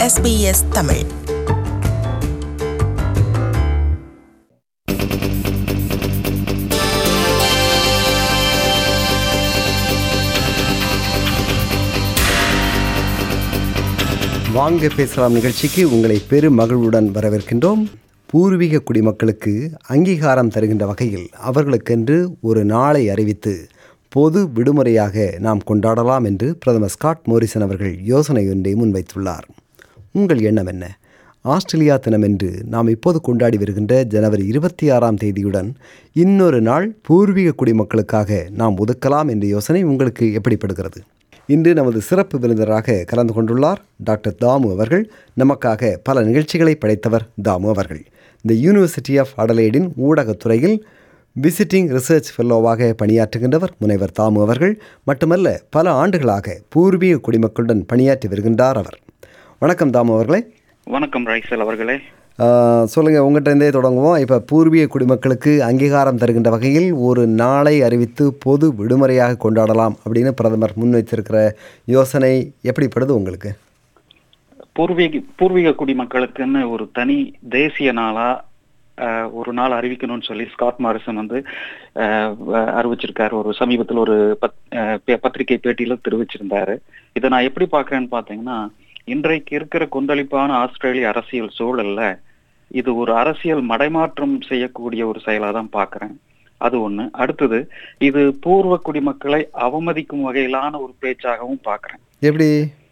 SBS Tamil. வாங்க பேசலாம் நிகழ்ச்சிக்கு உங்களை பெரும் மகிழ்வுடன் வரவேற்கின்றோம். பூர்வீக குடிமக்களுக்கு அங்கீகாரம் தருகின்ற வகையில் அவர்களுக்கென்று ஒரு நாளை அறிவித்து பொது விடுமுறையாக நாம் கொண்டாடலாம் என்று பிரதமர் ஸ்காட் மோரிசன் அவர்கள் யோசனை ஒன்றை முன்வைத்துள்ளார். உங்கள் எண்ணம் என்ன? ஆஸ்திரேலியா தினம் என்று நாம் இப்போது கொண்டாடி வருகின்ற ஜனவரி 26ஆம் தேதியுடன் இன்னொரு நாள் பூர்வீக குடிமக்களுக்காக நாம் ஒதுக்கலாம் என்ற யோசனை உங்களுக்கு எப்படிப்படுகிறது? இன்று நமது சிறப்பு விருந்தினராக கலந்து கொண்டுள்ளார் டாக்டர் தாமு அவர்கள். நமக்காக பல நிகழ்ச்சிகளை படைத்தவர் தாமு அவர்கள். இந்த யூனிவர்சிட்டி ஆஃப் அடலைடின் ஊடகத்துறையில் விசிட்டிங் ரிசர்ச் ஃபெல்லோவாக பணியாற்றுகின்றவர் முனைவர் தாமு அவர்கள். மட்டுமல்ல, பல ஆண்டுகளாக பூர்வீக குடிமக்களுடன் பணியாற்றி வருகின்றார் அவர். வணக்கம் தாமு அவர்களே. வணக்கம் ரைசல் அவர்களே. சொல்லுங்கள், உங்கள்கிட்ட இருந்தே தொடங்குவோம். இப்போ பூர்வீக குடிமக்களுக்கு அங்கீகாரம் தருகின்ற வகையில் ஒரு நாளை அறிவித்து பொது விடுமுறையாக கொண்டாடலாம் அப்படின்னு பிரதமர் முன்வைத்திருக்கிற யோசனை எப்படிப்படுது உங்களுக்கு? பூர்வீக குடிமக்களுக்குன்னு ஒரு தனி தேசிய நாளா ஒரு நாள் அறிவிக்கணும்னு சொல்லி ஸ்காட் மாரிசன் அறிவிச்சிருக்காரு. ஒரு சமீபத்தில் ஒரு பத்திரிகை பேட்டியில தெரிவிச்சிருந்தாரு. இதை நான் எப்படி பாக்குறேன்னு பாத்தீங்கன்னா, இன்றைக்கு இருக்கிற கொந்தளிப்பான ஆஸ்திரேலிய அரசியல் சூழல்ல இது ஒரு அரசியல் மடைமாற்றம் செய்யக்கூடிய ஒரு செயலா தான் பாக்குறேன். அது ஒண்ணு. அடுத்தது, இது பூர்வ குடிமக்களை அவமதிக்கும் வகையிலான ஒரு பேச்சாகவும் பாக்குறேன். எப்படி?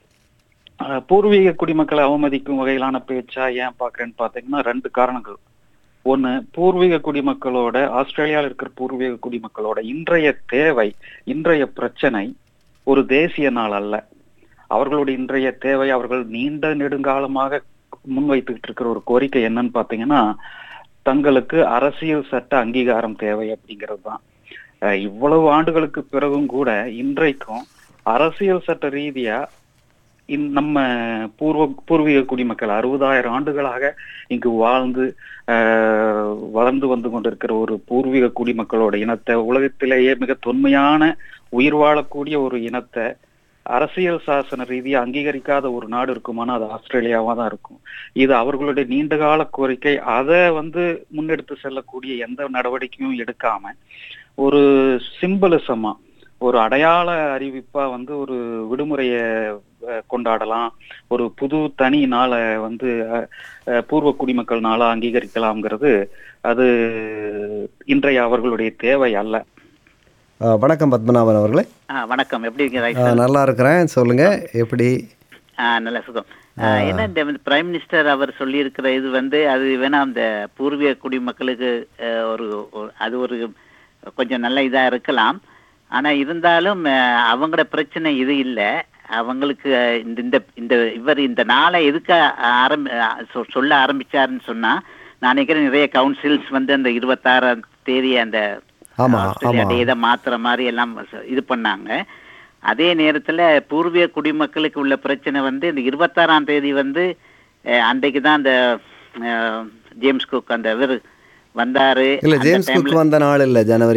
பூர்வீக குடிமக்களை அவமதிக்கும் வகையிலான பேச்சா ஏன் பாக்குறேன்னு பாத்தீங்கன்னா, ரெண்டு காரணங்கள். ஒண்ணு, பூர்வீக குடிமக்களோட, ஆஸ்திரேலியாவில் இருக்கிற பூர்வீக குடிமக்களோட இன்றைய தேவை, இன்றைய பிரச்சனை ஒரு தேசிய நாள் அல்ல. அவர்களுடைய இன்றைய தேவை, அவர்கள் நீண்ட நெடுங்காலமாக முன்வைத்துக்கிட்டு இருக்கிற ஒரு கோரிக்கை என்னன்னு பாத்தீங்கன்னா, தங்களுக்கு அரசியல் சட்ட அங்கீகாரம் தேவை அப்படிங்கிறது தான். இவ்வளவு ஆண்டுகளுக்கு பிறகும் கூட இன்றைக்கும் அரசியல் சட்ட ரீதியா நம்ம பூர்வீக குடிமக்கள் 60,000 ஆண்டுகளாக இங்கு வளர்ந்து வந்து கொண்டிருக்கிற ஒரு பூர்வீக குடிமக்களோட இனத்தை, உலகத்திலேயே மிக தொன்மையான உயிர் வாழக்கூடிய ஒரு இனத்தை அரசியல் சாசன ரீதியா அங்கீகரிக்காத ஒரு நாடு இருக்குமானா அது ஆஸ்திரேலியாவா தான் இருக்கும். இது அவர்களுடைய நீண்டகால கோரிக்கை. அதை முன்னெடுத்து செல்லக்கூடிய எந்த நடவடிக்கையும் எடுக்காம ஒரு சிம்பலிசமா, ஒரு அடையாள அறிவிப்பா ஒரு விடுமுறைய கொண்டாடலாம், ஒரு புது தனி நாளை பூர்வ குடிமக்கள் நாளா அங்கீகரிக்கலாம்ங்கிறது அது இன்றைய அவர்களுடைய தேவை அல்ல. வணக்கம் பத்மநாபன் அவர்களே. வணக்கம், எப்படி இருக்கீங்க? நல்லா இருக்கிறேன். சொல்லுங்க, எப்படி? நல்ல சுகம். என்ன, இந்த பிரைம் மினிஸ்டர் அவர் சொல்லி இருக்கிற இது அது வேணா அந்த பூர்வீக குடிமக்களுக்கு அது ஒரு கொஞ்சம் நல்ல இதா இருக்கலாம். ஆனா இருந்தாலும் அவங்களோட பிரச்சனை இது இல்லை. அவங்களுக்கு இவர் இந்த நாளை எதுக்கு சொல்ல ஆரம்பிச்சாருன்னு சொன்னா, நான் நினைக்கிறேன் நிறைய கவுன்சில்ஸ் அந்த 26ஆம் தேதி அந்த இதை மாத்துற மாதிரி எல்லாம் இது பண்ணாங்க. அதே நேரத்துல பூர்வீக குடிமக்களுக்கு உள்ள பிரச்சனை இந்த 26ஆம் தேதி அன்றைக்கு தான் அந்த ஜேம்ஸ் குக் அந்த இவர் வந்தாரு. இல்ல, ஜேம்ஸ் குக் வந்த நாள் இல்ல, ஜனவரி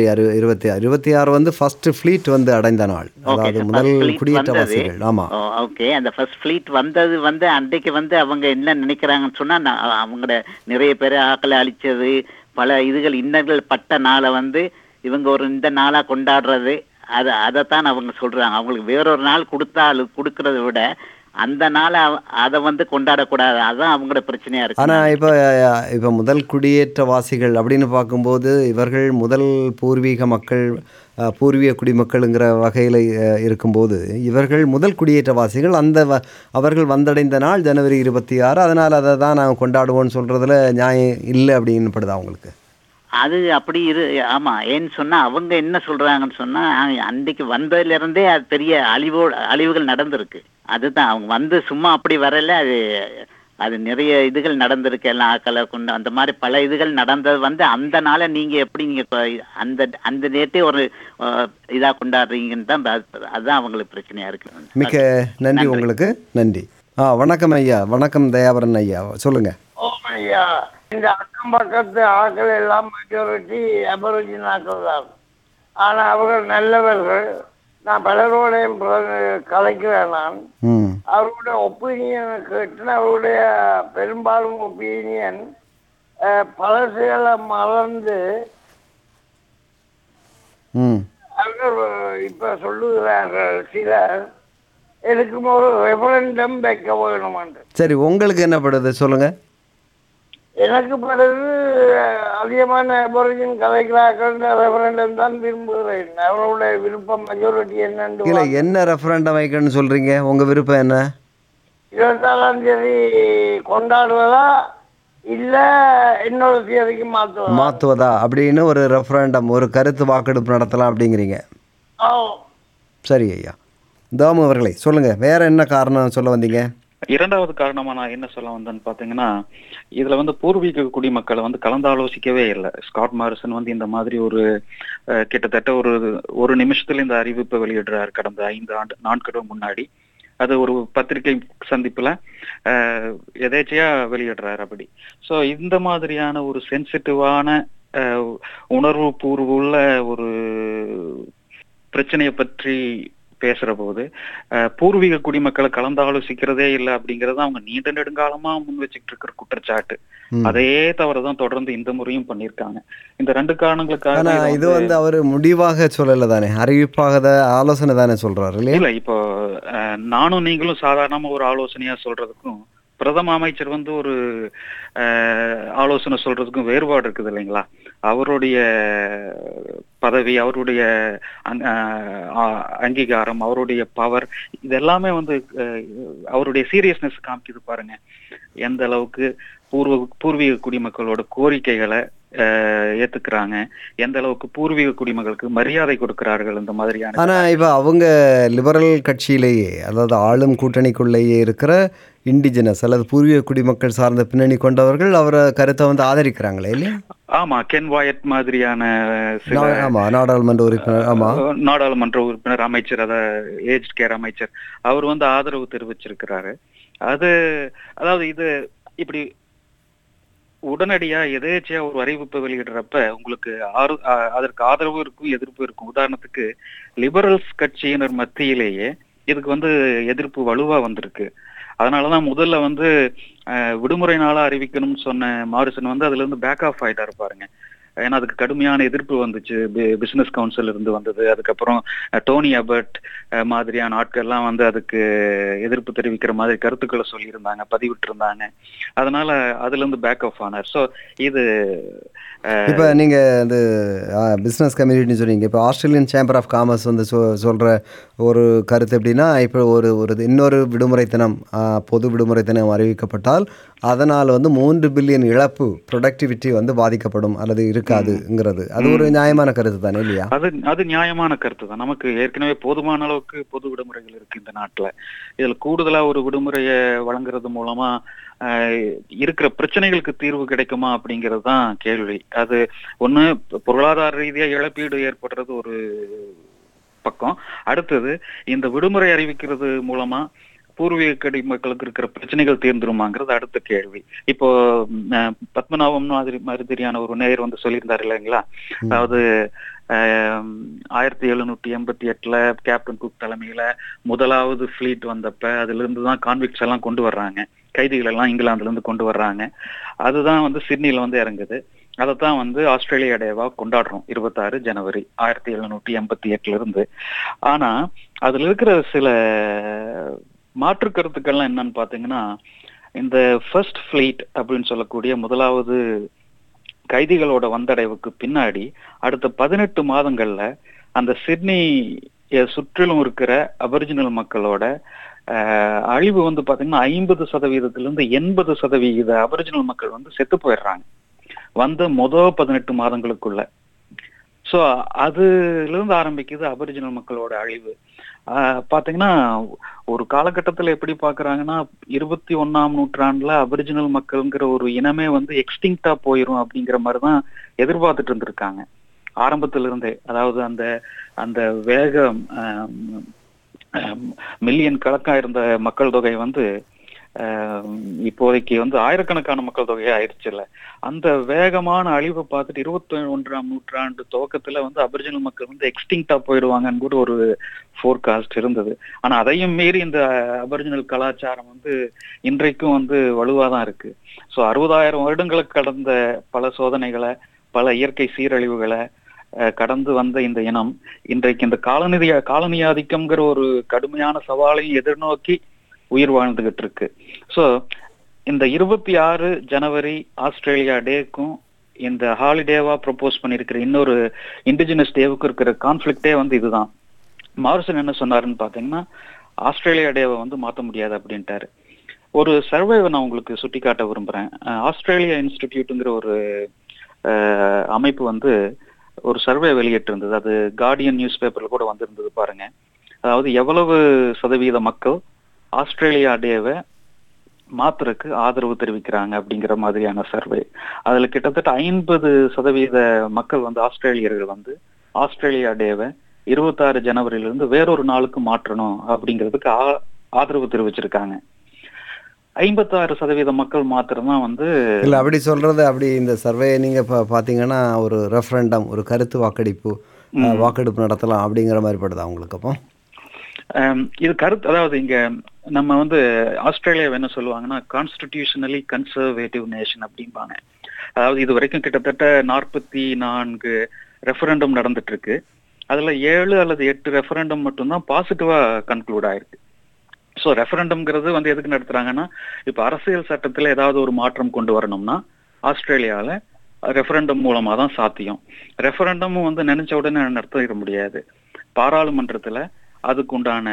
26 ஃபர்ஸ்ட் ஃப்ளீட் அடைந்த நாள். அதாவது முதல் குடியேற்றவாசிகள். ஆமா, ஓகே. அந்த ஃபர்ஸ்ட் ஃப்ளீட் வந்தது அன்றைக்கு அவங்க என்ன நினைக்கிறாங்கன்னு சொன்னா, அவங்களோட நிறைய பேரை ஆக்களை அழிச்சது, பல இதுகள் இன்னல்கள் பட்ட நாளை இவங்க இந்த நாளா கொண்டாடுறது, அதைத்தான் அவங்க சொல்றாங்க. அவங்களுக்கு வேறொரு நாள் கொடுக்கறத விட அந்த நாளை அதை கொண்டாடக்கூடாது. அதுதான் அவங்களோட பிரச்சனையா இருக்கு. ஆனா இப்ப முதல் குடியேற்றவாசிகள் அப்படின்னு பார்க்கும்போது இவர்கள் முதல் பூர்வீக மக்கள், பூர்வீக குடிமக்கள்ங்கிற வகையில் இருக்கும்போது இவர்கள் முதல் குடியேற்றவாசிகள். அவர்கள் வந்தடைந்த நாள் ஜனவரி 26. அதனால் அதை தான் நாங்கள் கொண்டாடுவோம்னு சொல்றதுல நியாயம் இல்லை அப்படின்னு படுதா உங்களுக்கு? அது அப்படி ஆமா. ஏன்னு சொன்னா அவங்க என்ன சொல்றாங்கன்னு சொன்னா, அன்றைக்கு வந்ததுல இருந்தே அது பெரிய அழிவுகள் நடந்திருக்கு. அதுதான் அவங்க சும்மா அப்படி வரல. அது நிறைய இதுகள் நடந்திருக்கு. எல்லாம் ஆக்களை கொண்டு அந்த மாதிரி பல இதுகள் நடந்தது அந்த நாளை நீங்க எப்படி அந்த நேரத்தை ஒரு இதா கொண்டாடுறீங்கன்னு தான். அதுதான் அவங்களுக்கு பிரச்சனையா இருக்கு. மிக்க நன்றி உங்களுக்கு. நன்றி. வணக்கம் ஐயா. வணக்கம் தயாபரன் ஐயா, சொல்லுங்க. ஐயா, இந்த அக்கம் பக்கத்து ஆக்கள் எல்லாம் மெஜாரிட்டி அபரிஜின் ஆக்கள் தான். ஆனால் அவர்கள் நல்லவர்கள், நான் பலரோடையும் கலைக்கிறேன். நான் ம் அவருடைய ஒப்பீனியனை கேட்டு அவருடைய பெரும்பாலும் ஒப்பீனியன் பழசுகளை மறந்து ம் அவர்கள் இப்ப சொல்லுகிறார்கள் சிலர் எனக்கும் ஒரு ரெஃபரண்டம் வைக்க வேணும் என்று. சரி, உங்களுக்கு என்ன படுது சொல்லுங்க. எனக்கு பிறகு அதிகமான அபோரிஜின் கலைக்கிறார்கள் ரெஃபரண்டம் தான் விரும்புகிறேன். அவர்களுடைய விருப்பம் மெஜாரிட்டி என்னன்னு இல்லை, என்ன ரெஃபரண்டம் வைக்கணும்னு சொல்கிறீங்க? உங்கள் விருப்பம் என்ன? 24ஆம் தேதி கொண்டாடுவதா இல்லை இன்னொரு தேதிக்கு மாற்றுவதா அப்படின்னு ஒரு ரெஃபரண்டம், ஒரு கருத்து வாக்கெடுப்பு நடத்தலாம் அப்படிங்கிறீங்க. சரி ஐயா. தாமு அவர்களே சொல்லுங்கள், வேற என்ன காரணம் சொல்ல வந்தீங்க? இரண்டாவது காரணமா நான் என்ன சொல்ல வந்தேன்னு பாத்தீங்கன்னா, இதுல வந்து பூர்வீக குடிமக்களை வந்து கலந்தாலோசிக்கவே இல்லை. ஸ்காட் மாரிசன் வந்து இந்த மாதிரி ஒரு கிட்டத்தட்ட ஒரு நிமிஷத்துல இந்த அறிவிப்பை வெளியிடுறாரு கடந்த 5 நாட்களுக்கு முன்னாடி. அது ஒரு பத்திரிகை சந்திப்புல எதேச்சையா வெளியிடுறாரு அப்படி. ஸோ இந்த மாதிரியான ஒரு சென்சிட்டிவான உணர்வு பூர்வுள்ள ஒரு பிரச்சனையை பற்றி பேசுற போது பூர்வீக குடிமக்களை கலந்தாலோசிக்கிறதே இல்லை அப்படிங்கறது அவங்க நீண்ட நெடுங்காலமா முன் வச்சுக்கிட்டு இருக்கிற குற்றச்சாட்டு. அதே தவறுதான் தொடர்ந்து இந்த முறையும் பண்ணியிருக்காங்க. இந்த 2 காரணங்களுக்காக இது வந்து அவர் முடிவாக சொல்லல தானே, அறிவிப்பாக ஆலோசனை தானே சொல்றாரு இல்ல. இப்போ நானும் நீங்களும் சாதாரணமா ஒரு ஆலோசனையா சொல்றதுக்கும் பிரதம அமைச்சர் வந்து ஒரு ஆலோசனை சொல்றதுக்கும் வேறுபாடு இருக்குது இல்லைங்களா? அவருடைய பதவி, அவருடைய அங்கீகாரம், அவருடைய பவர், இது எல்லாமே வந்து அவருடைய சீரியஸ்னஸ் காமிக்குது பாருங்க. எந்த அளவுக்கு பூர்வீக குடிமக்களோட கோரிக்கைகளை ஏத்துக்கிறாங்க, எந்த அளவுக்கு பூர்வீக குடிமக்களுக்கு மரியாதை கொடுக்கிறார்கள் இந்த மாதிரியான. ஆனா இப்ப அவங்க லிபரல் கட்சியிலேயே, அதாவது ஆளும் கூட்டணிக்குள்ளேயே இருக்கிற இண்டிஜினஸ் அல்லது பூர்வீக குடிமக்கள் சார்ந்த பின்னணி கொண்டவர்கள் அவரை கருத்தை வந்து ஆதரிக்கிறாங்களே இல்லையா? ஆமா, கென் வாயட் மாதிரியான நாடாளுமன்ற உறுப்பினர், ஆமா நாடாளுமன்ற உறுப்பினர், அமைச்சர், ஏஜ் கேர் அமைச்சர், அவர் வந்து ஆதரவு தெரிவிச்சிருக்கிறாரு. அதாவது இது இப்படி உடனடியா எதேச்சையா ஒரு அறிவிப்பை வெளியிடுறப்ப உங்களுக்கு அதற்கு ஆதரவு இருக்கும், எதிர்ப்பு இருக்கும். உதாரணத்துக்கு லிபரல்ஸ் கட்சியினர் மத்தியிலேயே இதுக்கு வந்து எதிர்ப்பு வலுவா வந்திருக்கு. அதனாலதான் முதல்ல வந்து விடுமுறை நாளா அறிவிக்கணும்னு சொன்ன மாரிசன் வந்து அதுல இருந்து பேக் ஆஃப் ஆயிட்டாரு பாருங்க. ஏன்னா அதுக்கு கடுமையான எதிர்ப்பு வந்துச்சு, பிசினஸ் கவுன்சில் இருந்து வந்தது. அதுக்கப்புறம் டோனி அபர்ட் மாதிரியான ஆட்கள்லாம் வந்து அதுக்கு எதிர்ப்பு தெரிவிக்கிற மாதிரி கருத்துக்களை சொல்லியிருந்தாங்க, பதிவிட்டு இருந்தாங்க. அதனால அதுல இருந்து பேக் ஆஃப் ஆனார். ஸோ இது இப்போ நீங்கள் இந்த பிஸ்னஸ் கம்யூனிட்டின்னு சொன்னீங்க. இப்போ ஆஸ்திரேலியன் சேம்பர் ஆஃப் காமர்ஸ் வந்து சொல்கிற ஒரு கருத்து எப்படின்னா, இப்போ ஒரு இன்னொரு விடுமுறை தினம், பொது விடுமுறை தினம் அறிவிக்கப்பட்டால் அதனால் வந்து 3 பில்லியன் இழப்பு, ப்ரொடக்டிவிட்டி வந்து பாதிக்கப்படும் அல்லது இருக்காதுங்கிறது. அது ஒரு நியாயமான கருத்து தானே இல்லையா? அது நியாயமான கருத்து தான். நமக்கு ஏற்கனவே போதுமான அளவுக்கு பொது விடுமுறைகள் இருக்கு இந்த நாட்டில். இதில் கூடுதலா ஒரு விடுமுறையை வழங்குறது மூலமா இருக்கிற பிரச்சனைகளுக்கு தீர்வு கிடைக்குமா அப்படிங்கிறது தான் கேள்வி. அது ஒண்ணு, பொருளாதார ரீதியா இழப்பீடு ஏற்படுறது ஒரு பக்கம். அடுத்தது, இந்த விடுமுறை அறிவிக்கிறது மூலமா பூர்வீக குடிமக்களுக்கு இருக்கிற பிரச்சனைகள் தீர்ந்துருமாங்கிறது அடுத்த கேள்வி. இப்போ பத்மநாபம் மாதிரியான ஒரு நேயர் வந்து சொல்லியிருந்தாரு இல்லைங்களா? அதாவது 1788 கேப்டன் குக் தலைமையில முதலாவது ஃபிளீட் வந்தப்ப அதுல இருந்துதான் கான்விக்ட்ஸ் எல்லாம் கொண்டு வர்றாங்க, கைதிகள் எல்லாம் இங்கிலாந்துல இருந்து கொண்டு வர்றாங்க. அதுதான் வந்து சிட்னில வந்து இறங்குது. அதைத்தான் வந்து ஆஸ்திரேலியா டேவா கொண்டாடுறோம் 26 ஜனவரி 1788 இருந்து. ஆனா அதுல இருக்கிற சில மாற்று கருத்துக்கள்லாம் என்னன்னு பாத்தீங்கன்னா, இந்த ஃபர்ஸ்ட் ஃபிளீட் அப்படின்னு சொல்லக்கூடிய முதலாவது கைதிகளோட வந்தடைவுக்கு பின்னாடி அடுத்த 18 மாதங்கள்ல அந்த சிட்னி சுற்றிலும் இருக்கிற அபரிஜினல் மக்களோட அழிவு வந்து பாத்தீங்கன்னா 50%-இருந்து 80% அபரிஜினல் மக்கள் வந்து செத்து போயிடுறாங்க வந்த 18 மாதங்களுக்குள்ள. ஸோ அதுல இருந்து ஆரம்பிக்குது அபரிஜினல் மக்களோட அழிவு. பாத்தீங்கன்னா ஒரு காலகட்டத்துல எப்படி பாக்குறாங்கன்னா, 21ஆம் நூற்றாண்டுல அபரிஜினல் மக்கள்ங்கிற ஒரு இனமே வந்து எக்ஸ்டிங்க்டா போயிரும் அப்படிங்கிற மாதிரிதான் எதிர்பார்த்துட்டு இருந்திருக்காங்க ஆரம்பத்துல இருந்தே. அதாவது அந்த வேகம் மில்லியன் கணக்கா இருந்த மக்கள் தொகை வந்து இப்போதைக்கு வந்து ஆயிரக்கணக்கான மக்கள் தொகையே ஆயிடுச்சு இல்ல. அந்த வேகமான அழிவை பார்த்துட்டு 21ஆம் நூற்றாண்டு துவக்கத்துல வந்து அபரிஜினல் மக்கள் வந்து எக்ஸ்டிங்டா போயிடுவாங்கன்னு கூட ஒரு ஃபோர்காஸ்ட் இருந்தது. ஆனா அதையும் மீறி இந்த அபரிஜினல் கலாச்சாரம் வந்து இன்றைக்கும் வந்து வலுவாதான் இருக்கு. ஸோ 60,000 வருடங்களுக்கு கடந்த பல சோதனைகளை, பல இயற்கை சீரழிவுகளை கடந்து வந்த இந்த இனம் இன்றைக்கு இந்த காலனி ஆதிக்கம்ங்கிற ஒரு கடுமையான சவாலையும் எதிர்நோக்கி உயிர் வாழ்ந்துகிட்டு இருக்கு. ஸோ இந்த 26 ஜனவரி ஆஸ்திரேலியா டேக்கும் இந்த ஹாலிடேவா ப்ரொபோஸ் பண்ணிருக்கிற இன்னொரு இண்டிஜினஸ் டேவுக்கு இருக்கிற கான்ஃபிளிக்டே வந்து இதுதான். மார்சன் என்ன சொன்னாருன்னு பாத்தீங்கன்னா, ஆஸ்திரேலியா டேவை வந்து மாற்ற முடியாது அப்படின்ட்டாரு. ஒரு சர்வேவை நான் உங்களுக்கு சுட்டி காட்ட விரும்புறேன். ஆஸ்திரேலியா இன்ஸ்டிடியூட்டுங்கிற ஒரு அமைப்பு வந்து ஒரு சர்வே வெளியிட்டு இருந்தது. அது கார்டியன் நியூஸ் பேப்பர்ல கூட வந்திருந்தது பாருங்க. அதாவது எவ்வளவு சதவீத மக்கள் ஆஸ்திரேலியா டேவை மாத்திரக்கு ஆதரவு தெரிவிக்கிறாங்க அப்படிங்கிற மாதிரியான சர்வே. அதுல கிட்டத்தட்ட 50% மக்கள் வந்து ஆஸ்திரேலியர்கள் வந்து ஆஸ்திரேலியா டேவை 26 ஜனவரியிலிருந்து வேறொரு நாளுக்கு மாற்றணும் அப்படிங்கிறதுக்கு ஆதரவு தெரிவிச்சிருக்காங்க. 56% மக்கள் மாத்திரம்தான் வந்து இல்லை அப்படி சொல்றது. அப்படி இந்த சர்வே நீங்க பாத்தீங்கன்னா ஒரு ரெஃபரண்டம், ஒரு கருத்து வாக்கெடுப்பு நடத்தலாம் அப்படிங்கிற மாதிரி படுதா உங்களுக்கு? அப்போ இது கருத்து, அதாவது இங்க நம்ம வந்து ஆஸ்திரேலியா என்ன சொல்லுவாங்கன்னா கான்ஸ்டிடியூஷனலி கன்சர்வேட்டிவ் நேஷன் அப்படிம்பாங்க. அதாவது இது வரைக்கும் கிட்டத்தட்ட 44 ரெஃபரண்டம் நடந்துட்டு இருக்கு. அதுல 7 அல்லது 8 ரெஃபரண்டம் மட்டும்தான் பாசிட்டிவா கன்க்ளூட் ஆயிருக்கு. ஸோ ரெஃபரண்டம்ங்கிறது வந்து எதுக்கு நடத்துறாங்கன்னா, இப்ப அரசியல் சட்டத்துல ஏதாவது ஒரு மாற்றம் கொண்டு வரணும்னா ஆஸ்திரேலியாவில ரெஃபரண்டம் மூலமா தான் சாத்தியம். ரெஃபரண்டமும் வந்து நினைச்ச உடனே நடத்திட முடியாது. பாராளுமன்றத்துல அதுக்கு உண்டான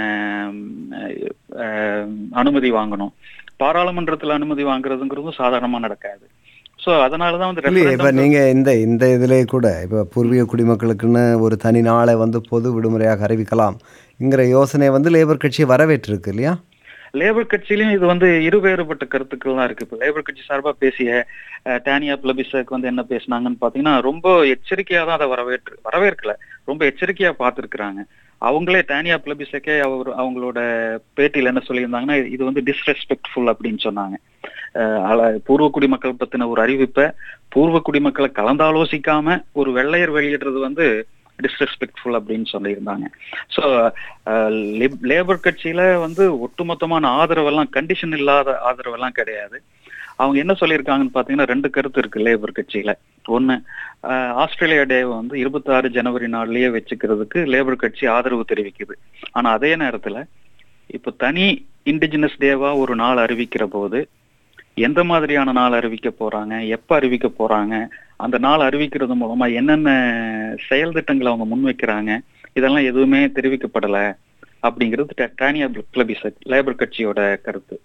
அனுமதி வாங்கணும். பாராளுமன்றத்துல அனுமதி வாங்குறதுங்கிறதும் சாதாரணமா நடக்காது. ஸோ அதனாலதான் வந்து இப்ப நீங்க இந்த இதுல கூட இப்ப பூர்வீக குடிமக்களுக்குன்னு ஒரு தனி நாளை வந்து பொது விடுமுறையாக அறிவிக்கலாம்ங்கிற யோசனை வந்து லேபர் கட்சி வரவேற்றிருக்கு இல்லையா? லேபர் கட்சியிலும் இது வந்து இருவேறுபட்ட கருத்துக்கள் தான் இருக்கு. இப்போ லேபர் கட்சி சார்பா பேசிய டானியா பிளபிசக் வந்து என்ன பேசினாங்கன்னு பாத்தீங்கன்னா, ரொம்ப எச்சரிக்கையா தான் அதை வரவேற்கல, ரொம்ப எச்சரிக்கையா பார்த்துருக்குறாங்க. அவங்களே டானியா பிளபிசக்கே அவங்களோட பேட்டியில என்ன சொல்லியிருந்தாங்கன்னா, இது வந்து டிஸ்ரெஸ்பெக்ட்ஃபுல் அப்படின்னு சொன்னாங்க. பூர்வ குடிமக்கள் பத்தின ஒரு அறிவிப்பை பூர்வ குடிமக்களை கலந்தாலோசிக்காம ஒரு வெள்ளையர் வெளியிடுறது வந்து டிஸ்ரெஸ்பெக்ட்ஃபுல் அப்படின்னு சொல்லியிருந்தாங்க. ஸோ லேபர் கட்சியில வந்து ஒட்டுமொத்தமான ஆதரவெல்லாம், கண்டிஷன் இல்லாத ஆதரவெல்லாம் கிடையாது. அவங்க என்ன சொல்லியிருக்காங்கன்னு பாத்தீங்கன்னா, 2 கருத்து இருக்கு லேபர் கட்சியில. ஒண்ணு, ஆஸ்திரேலியா டேவை வந்து 26 ஜனவரி நாள்லயே வச்சுக்கிறதுக்கு லேபர் கட்சி ஆதரவு தெரிவிக்குது. ஆனா அதே நேரத்துல இப்ப தனி இண்டிஜினஸ் டேவா ஒரு நாள் அறிவிக்கிற போது எந்த மாதிரியான நாள் அறிவிக்க போறாங்க, எப்ப அறிவிக்க போறாங்க, அந்த நாள் அறிவிக்கிறது மூலமா என்னென்ன செயல் திட்டங்களை அவங்க முன்வைக்கிறாங்க, இதெல்லாம் எதுவுமே தெரிவிக்கப்படல அப்படிங்கிறது டானியா பிளபிசக் லேபர் கட்சியோட கருத்து.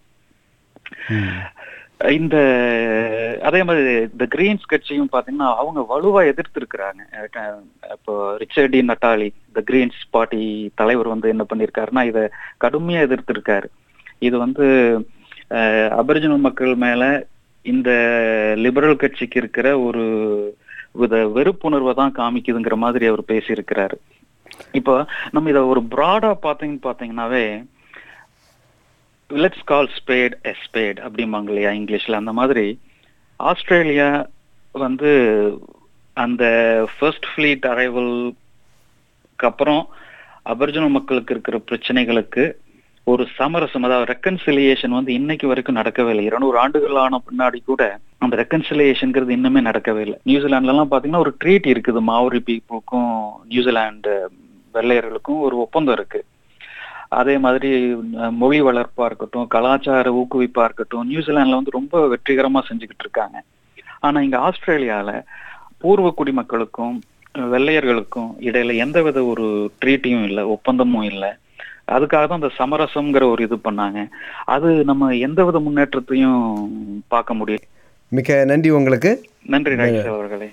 இந்த அதே மாதிரி இந்த கிரீன்ஸ் கட்சியும் பாத்தீங்கன்னா அவங்க வலுவா எதிர்த்து இருக்கிறாங்க. இப்போ ரிச்சர்ட் டி நட்டாலி, இந்த கிரீன்ஸ் பார்ட்டி தலைவர் வந்து என்ன பண்ணிருக்காருன்னா, இதை கடுமையா எதிர்த்து இருக்காரு. இது வந்து அபரிஜினல் மக்கள் மேல இந்த லிபரல் கட்சிக்கு இருக்கிற ஒரு வெறுப்புணர்வை தான் காமிக்குதுங்கிற மாதிரி அவர் பேசியிருக்கிறாரு. இப்போ நம்ம இதை ஒரு ப்ராடா பாத்தீங்கன்னாவே, let's call spade a spade அப்படிம்பாங்க இல்லையா இங்கிலீஷ்ல. அந்த மாதிரி ஆஸ்திரேலியா வந்து அந்த ஃபர்ஸ்ட் ஃபிளீட் அரைவலுக்கு அப்புறம் அபரிஜினல் மக்களுக்கு இருக்கிற பிரச்சனைகளுக்கு ஒரு சமரசம், அதாவது ரெக்கன்சிலியேஷன் வந்து இன்னைக்கு வரைக்கும் நடக்கவே இல்லை. 200 ஆண்டுகள் ஆன பின்னாடி கூட அந்த ரெக்கன்சிலியேஷன்ங்கிறது இன்னுமே நடக்கவே இல்லை. நியூசிலாந்துல எல்லாம் பாத்தீங்கன்னா ஒரு ட்ரீட் இருக்குது, மாவோரி பீப்புளுக்கும் நியூசிலாந்து வெள்ளையர்களுக்கும் ஒரு ஒப்பந்தம் இருக்கு. அதே மாதிரி மொழி வளர்ப்பா இருக்கட்டும், கலாச்சார ஊக்குவிப்பா இருக்கட்டும், நியூசிலாந்துல வந்து ரொம்ப வெற்றிகரமா செஞ்சுக்கிட்டு இருக்காங்க. ஆனா இங்க ஆஸ்திரேலியால பூர்வ குடிமக்களுக்கும் வெள்ளையர்களுக்கும் இடையில எந்தவித ஒரு ட்ரீட்டியும் இல்லை, ஒப்பந்தமும் இல்லை. அதுக்காக தான் அந்த சமரசம்ங்கிற ஒரு இது பண்ணாங்க. அது நம்ம எந்தவித முன்னேற்றத்தையும் பார்க்க முடியும். மிக்க நன்றி உங்களுக்கு. நன்றி ராஜேஷ் அவர்களே.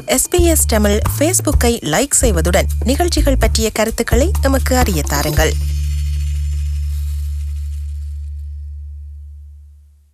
SBS தமிழ் ஃபேஸ்புக்கை லைக் செய்வதுடன் நிகழ்ச்சிகள் பற்றிய கருத்துக்களை எமக்கு அறிய தாருங்கள்.